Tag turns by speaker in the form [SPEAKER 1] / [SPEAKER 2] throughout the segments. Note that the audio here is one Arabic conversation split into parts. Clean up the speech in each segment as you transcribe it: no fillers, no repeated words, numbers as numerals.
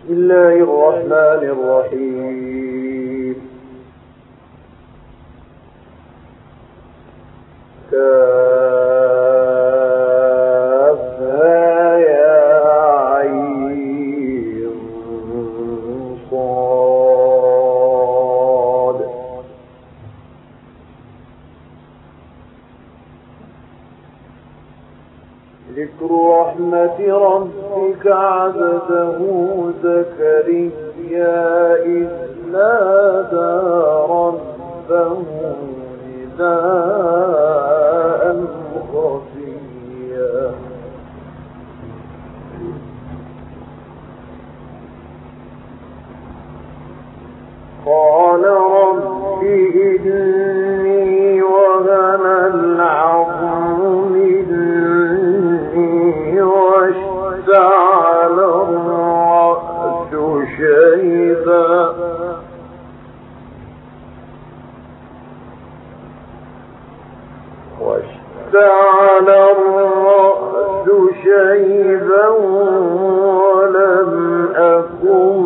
[SPEAKER 1] بسم الله الرحمن الرحيم كافها يا عين صاد ذكر رحمة ربك عبده زكريا إذ نادى ربه نداء خفيا قال رب إني وهن العظم مني واشتعل الرأس شيبا ولم أكن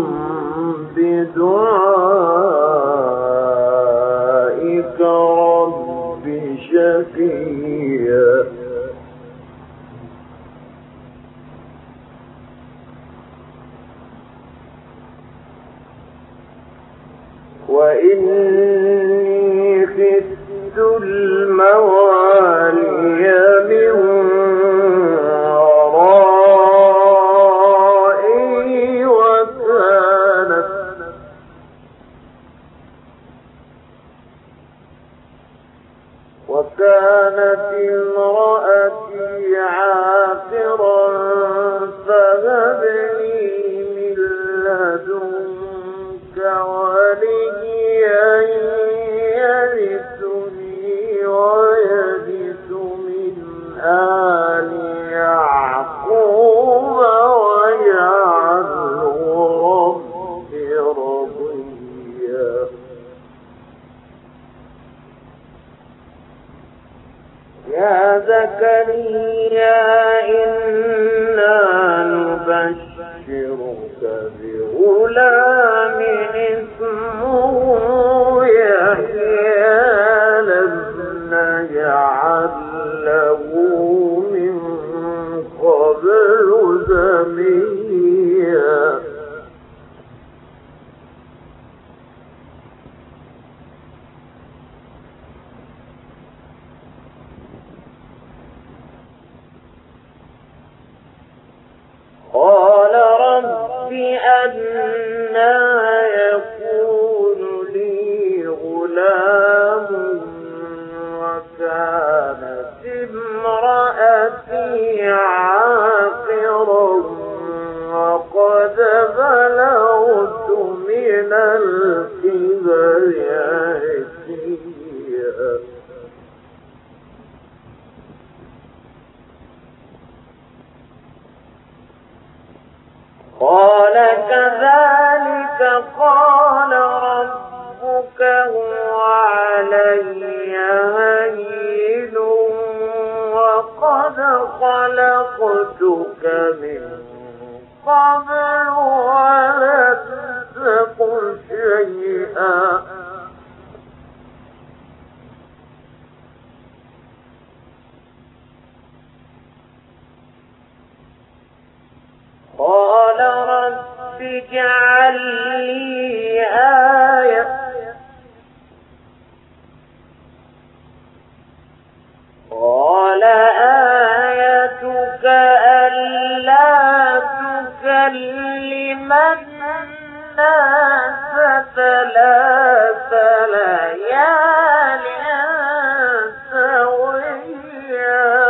[SPEAKER 1] بدعائك رب شقيا وإني خفت الموالي من ورائي وكانت امرأتي عاقرا فهب لي من لدنك وليا يرثني ويرث من آل يعقوب واجعله رب رضيا يا زكريا إنا نبشرك بغلام اسمه يحيى لم نجعل له من قبل سميا قال رب أنى يكون لي غلام وكانت امرأتي عاقرا وقد بلغت من الكبر عتيا قال كذلك قال ربك هو علي هين وقد خلقتك من قبل ولم تك شيئا قال رب اجعل لي آية قال آيتك ألا تكلم الناس 3 ليال سويا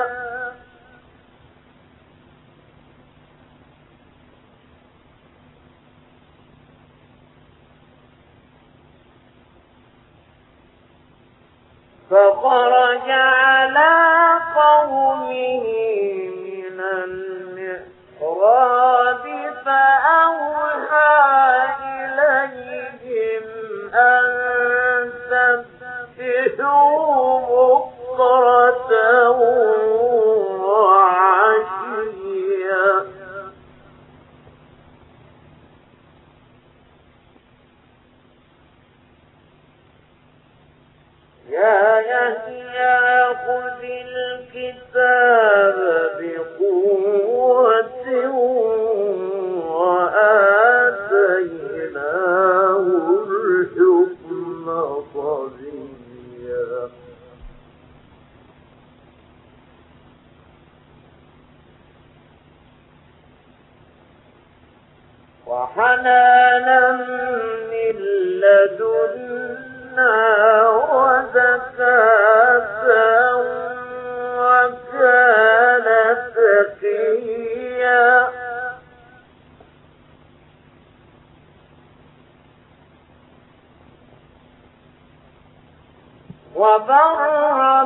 [SPEAKER 1] فخرج على قومه من المحراب فأوحى إليهم أن سبحوا بكرة وعشيا يا يحيى خذ الكتاب بقوة وآتيناه الحكم صبيا وحنانا من لدنا وزكاة وكان تقيا وبرا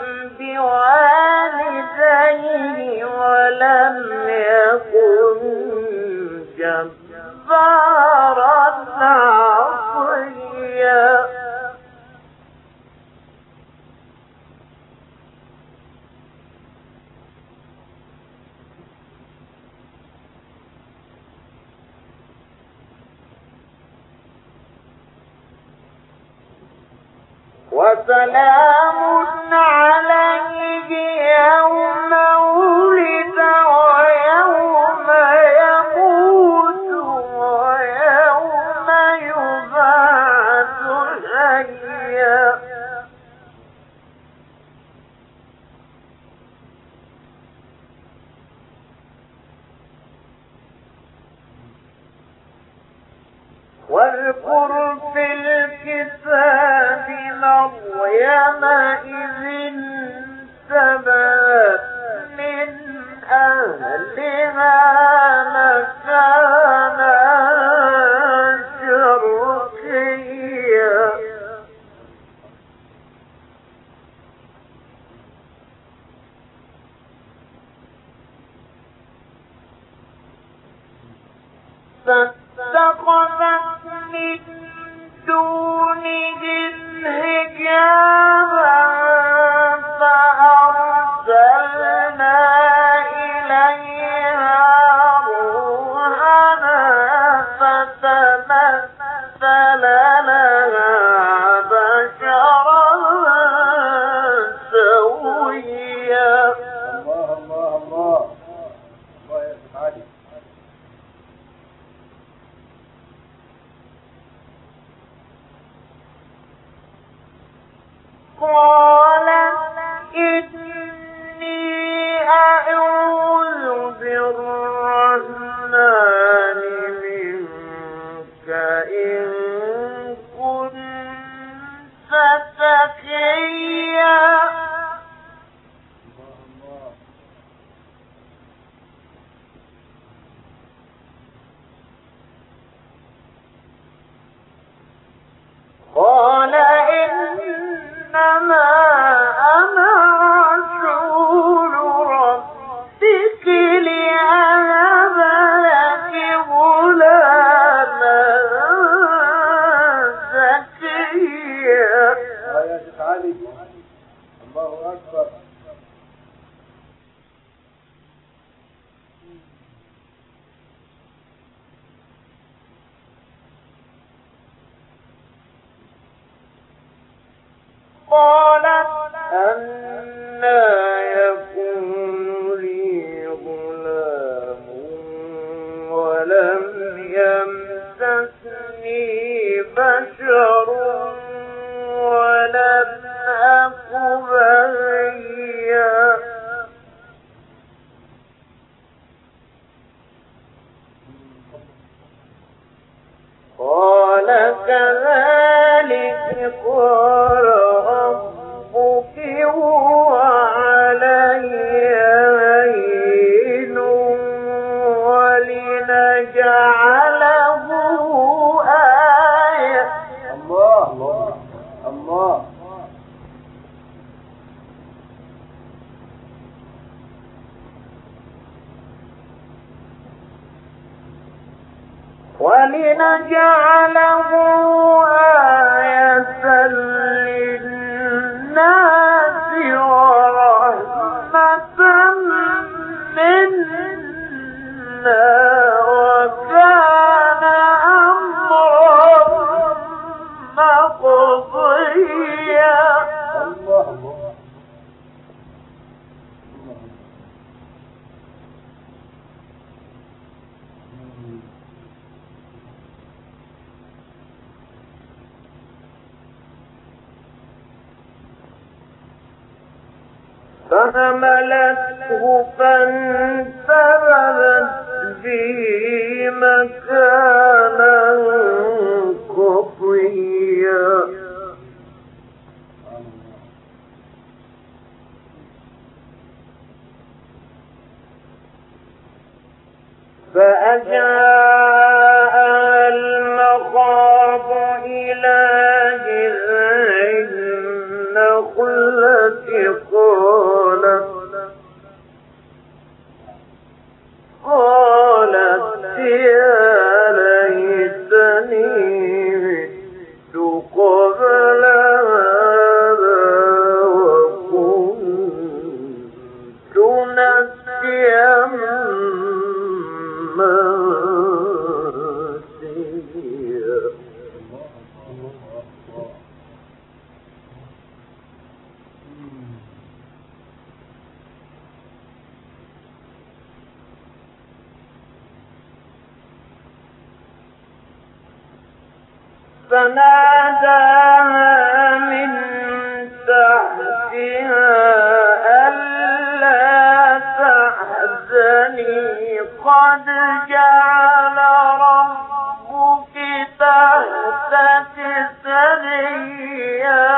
[SPEAKER 1] بوالديه ولم يكن جبارا عصيا وسلام عليه يوم ولد ويوم يموت ويوم يبعث حيا واذكر في الكتاب مريم إذ انتبذت من أهلها مكانا شرقيا فاتخذت من دونهم حجابا فأرسلنا إليها روحنا فتمثل لها بشرا سويا
[SPEAKER 2] الله الله الله الله يا علي.
[SPEAKER 1] قالت إني أعوذ بالرحمن منك إن كنت تقيا قال إنما أنا رسول ربك لأهب لك غلاما زكيا
[SPEAKER 2] يا شيخ علي الله أكبر.
[SPEAKER 1] قالت أنى يكون لي غلام ولم يمسسني بشر ولم أك بغيا قال كذلك قال ربك هو علي هين ولنجعله آية
[SPEAKER 2] الله الله
[SPEAKER 1] ولنجعله آية للناس ورحمة منا وكان أمرا مقضيا فحملته فانتبذت به مكانا قصيا فأجاءها المخاض إلى جذع النخلة قالت يا ليتني مت قبل هذا وكنت نسيا منسيا. فناداها من تحتها ألا تحزني قد جعل ربك تحتك سريا.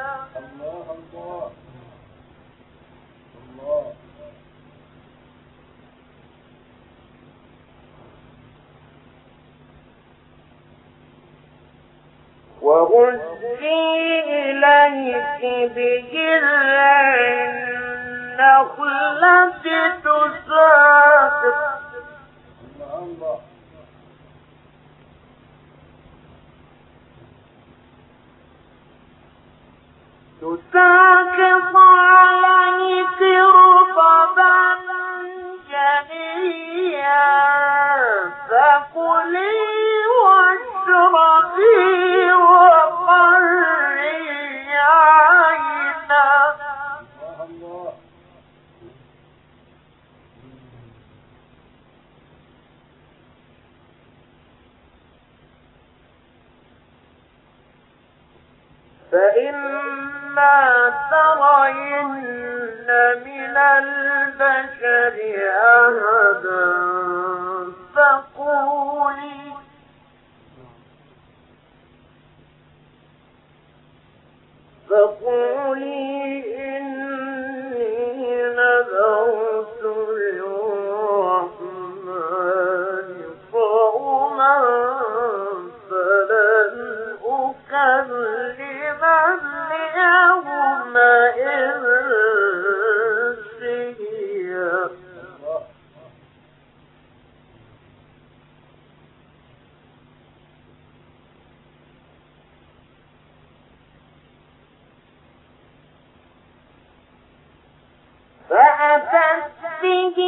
[SPEAKER 1] وهزي إليك بجذع النخلة تساقط عليك رطبا جنيا فكلي واشربي وقري عينا. فإما ترين من البشر أحدا فقولي إني نذرت للرحمن صوما فلن أكلم اليوم إنسيا. فأتت به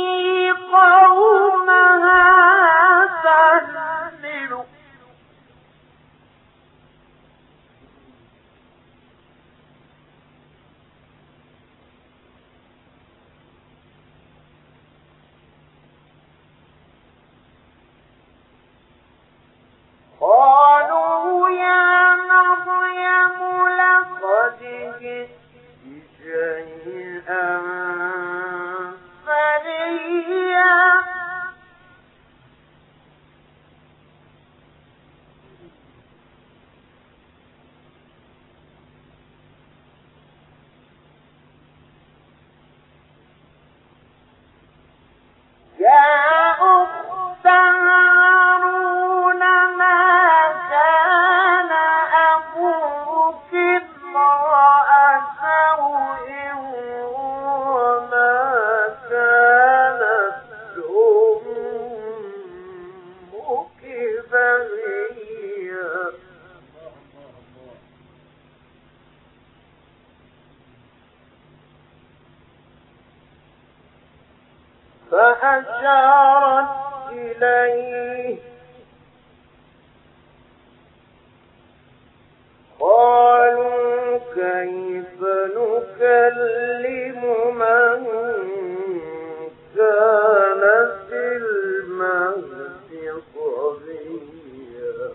[SPEAKER 1] قومها تحمله قالوا يا مريم لقد جئت شيئا فريا. يا أخت هارون ما كان أبوك امرأ سوء وما كانت أمك بغيا. فأشارت إليه قالوا كيف نكلم من كان في المهد صبيا.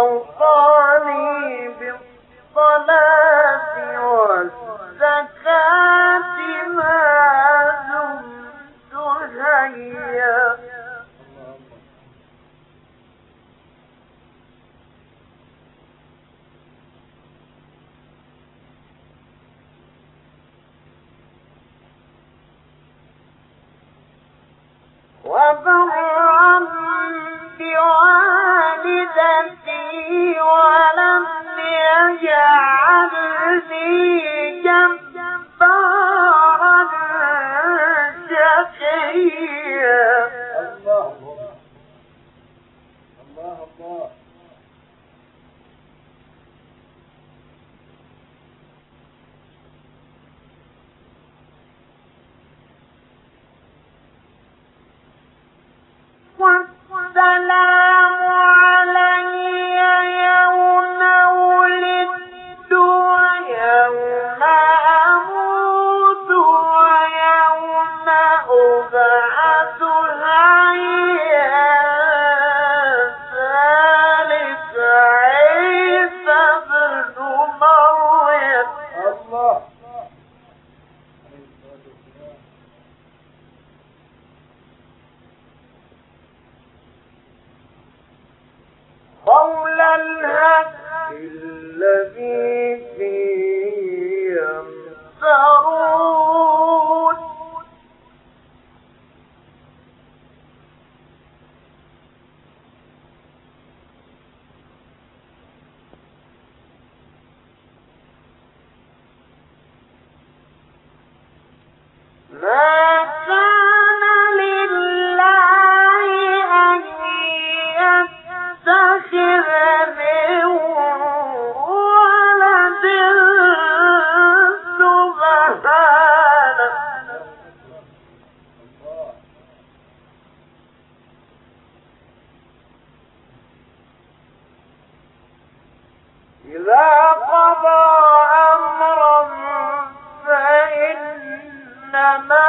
[SPEAKER 1] وأوصاني بالصلاة والزكاة ما دمت حيا. وبرا بوالدتي ولم يجعلني جبارا شقيا.
[SPEAKER 2] الله الله الله.
[SPEAKER 1] والسلام علي يوم ولدت ويوم أموت ويوم أبعث حيا. ذلك عيسى ابن مريم.
[SPEAKER 2] الله.
[SPEAKER 1] قول الحق الذي فيه يمترون. ما كان لله أن يتخذ من ولد سبحانه. إذا قضى أمرا فإنما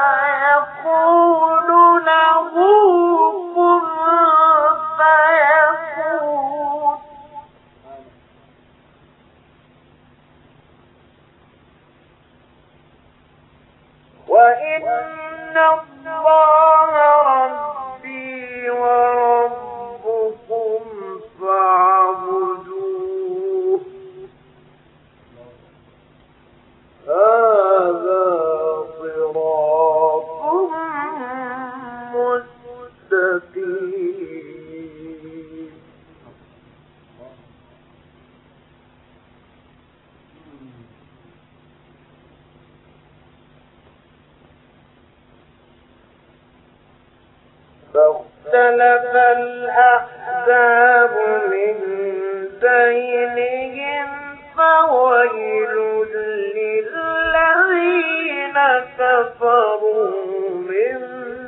[SPEAKER 1] يقول له كن فيكون. وإن الله ربي وربكم فاعبدوه. هذا صراط مستقيم. فاختلف الأحزاب من بينهم فويل للذين كفروا من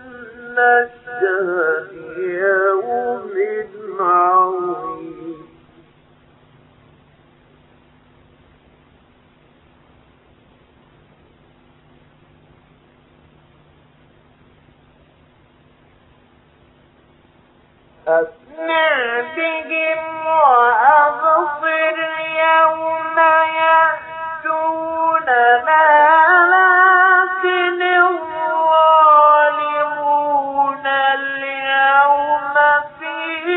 [SPEAKER 1] مشهد يوم عظيم. أسمع بهم وأبصر يوم يأتوننا لكن الظالمون اليوم في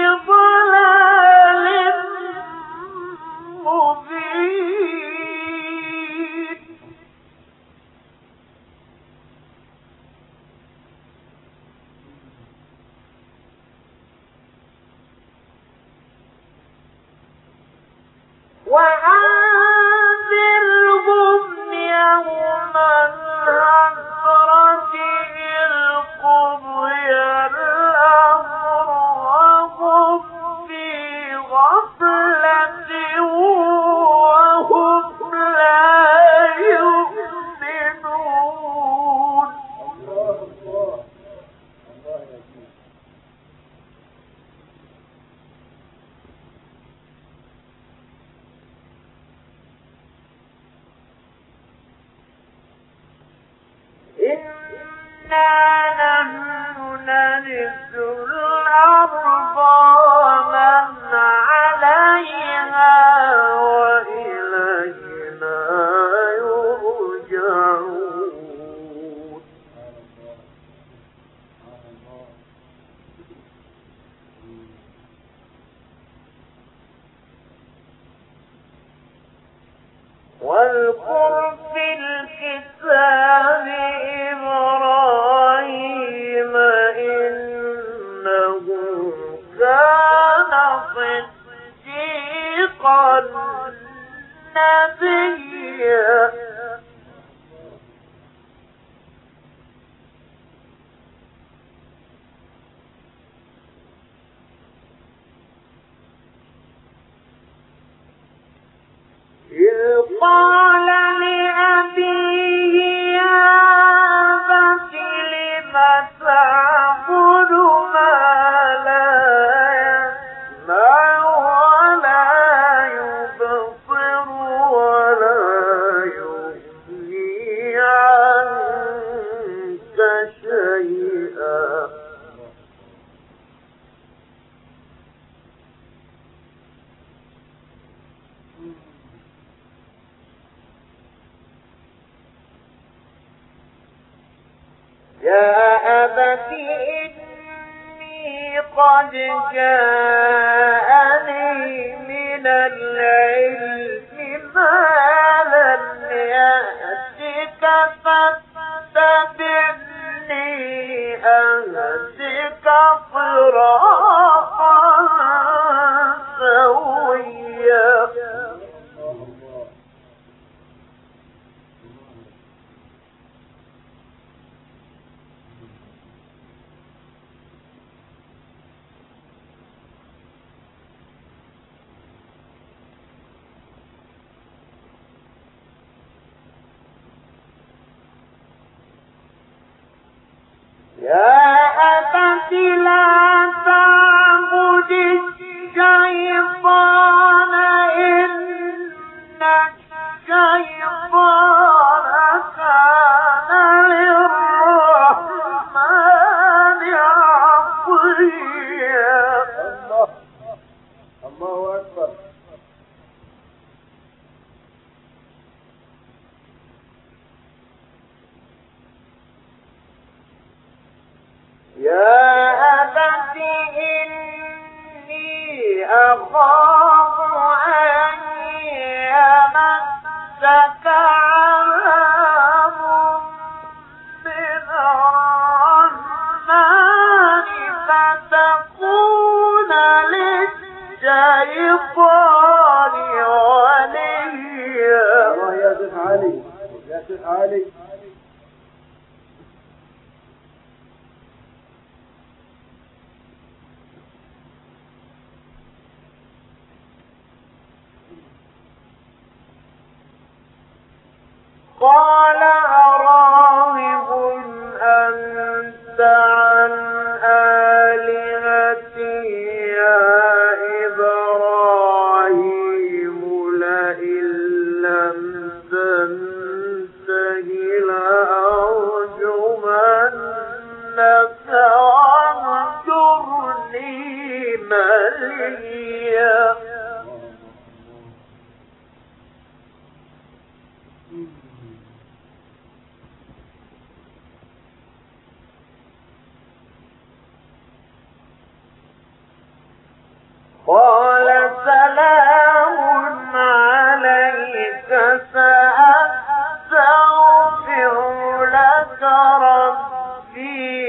[SPEAKER 1] ضلال مبين. وأنذرهم يوم الحسرة إذ قضي الأمر وهم في غفلة وهم لا يؤمنون.
[SPEAKER 2] الله الله. الله يجزيك.
[SPEAKER 1] إنا نحن نرث الأرض ومن عليها عليها وإلينا يرجعون. واذكر في الكتاب إبراهيم إنه كان صديقا نبيا. إذ قال لأبيه يا أبت لم تعبد ما لا يسمع ولا يبصر ولا يغني عنك شيئا. يا أبت إني قد جاءني من العلم ما لم يأتك فاتبعني أهدك صراطا سويا. يا أبت لا تعبد الشيطان إن الشيطان كان للرحمن عصيا.
[SPEAKER 2] الله أكبر.
[SPEAKER 1] يا أبت إني أخاف أن يمسك عذاب من الرحمن فتكون للشيطان وليا.
[SPEAKER 2] الله يا شيخ علي، يا شيخ علي.
[SPEAKER 1] قال أراغب أنت عن آلهتي يا إبراهيم لئن لم تنته لأرجمنك واهجرني مليا. قال سلام عليك سأستغفر لك ربي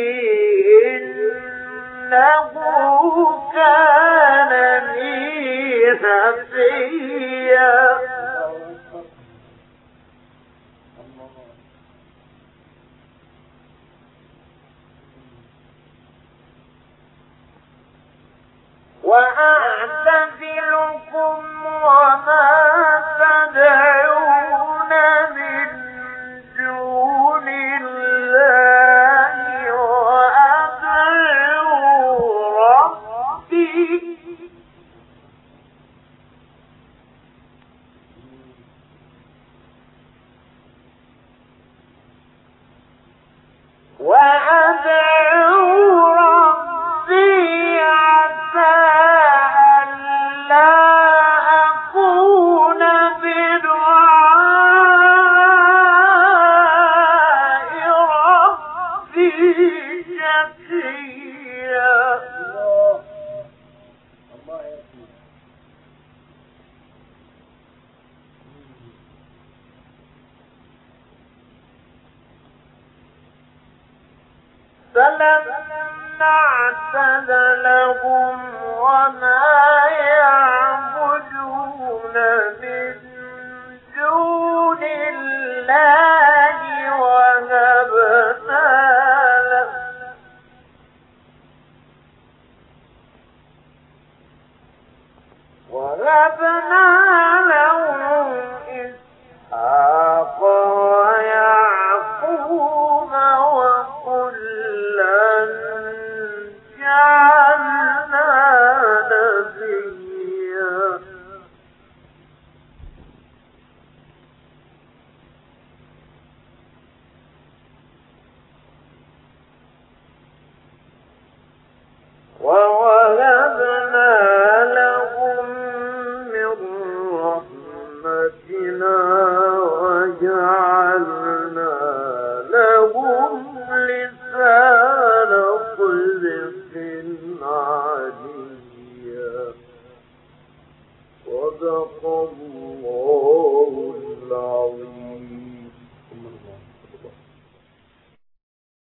[SPEAKER 1] إنه كان لي حفيا. وأعتزلكم وما تدعون من دون الله وأدعو ربي عسى ألا زكيا
[SPEAKER 2] الله يرحمه.
[SPEAKER 1] فلما اعتزلهم وما يعبدون من دون الله وهبنا